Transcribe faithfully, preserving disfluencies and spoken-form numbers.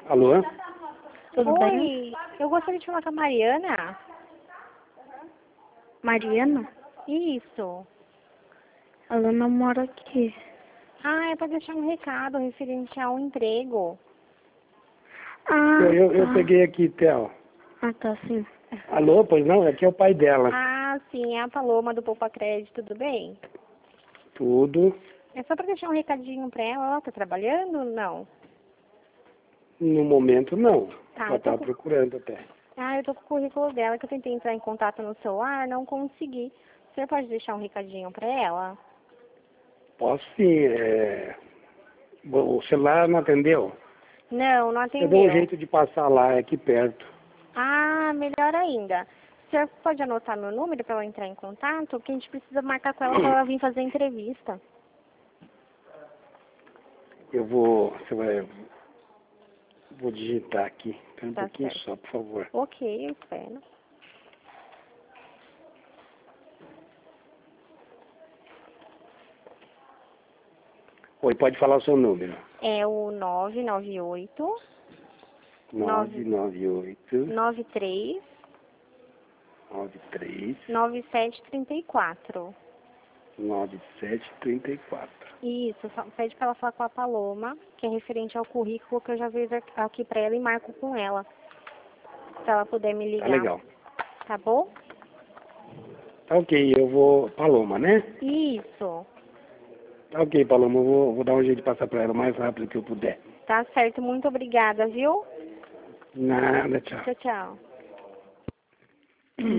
Alô? Tudo Oi, bem? eu gostaria de falar com a Mariana. Mariana? Isso. Ela não mora aqui. Ah, é para deixar um recado referente ao emprego. Ah, Eu, eu, eu tá. peguei aqui, Theo. Ah, tá, sim. Alô? Pois não? Aqui é o pai dela. Ah, sim, é a Paloma do Poupa Crédito, tudo bem? Tudo. É só para deixar um recadinho para ela. Ela tá trabalhando? Não. No momento, não. Tá, Ela eu tô tá com... procurando até. Ah, eu tô com o currículo dela que eu tentei entrar em contato no celular, não consegui. Você pode deixar um recadinho para ela? Posso sim. É... Bom, o celular não atendeu? Não, não Eu dou um atendeu. jeito de passar lá, é aqui perto. Ah, melhor ainda. Você pode anotar meu número para ela entrar em contato? Porque a gente precisa marcar com ela para ela vir fazer a entrevista. Eu vou... Você vai... Vou digitar aqui. Espera um Tá pouquinho certo. só, por favor. Ok, eu espero. Oi, pode falar o seu número. É o nove nove oito, nove nove oito, nove três, nove três, nove sete três quatro. nove sete três quatro. Isso, só pede para ela falar com a Paloma, que é referente ao currículo que eu já fiz aqui para ela e marco com ela. Se ela puder me Tá ligar. legal. Tá bom? Tá ok, eu vou... Paloma, né? Isso. Tá ok, Paloma, eu vou, vou dar um jeito de passar pra ela o mais rápido que eu puder. Tá certo. Muito obrigada, viu? Nada, tchau. Tchau, tchau.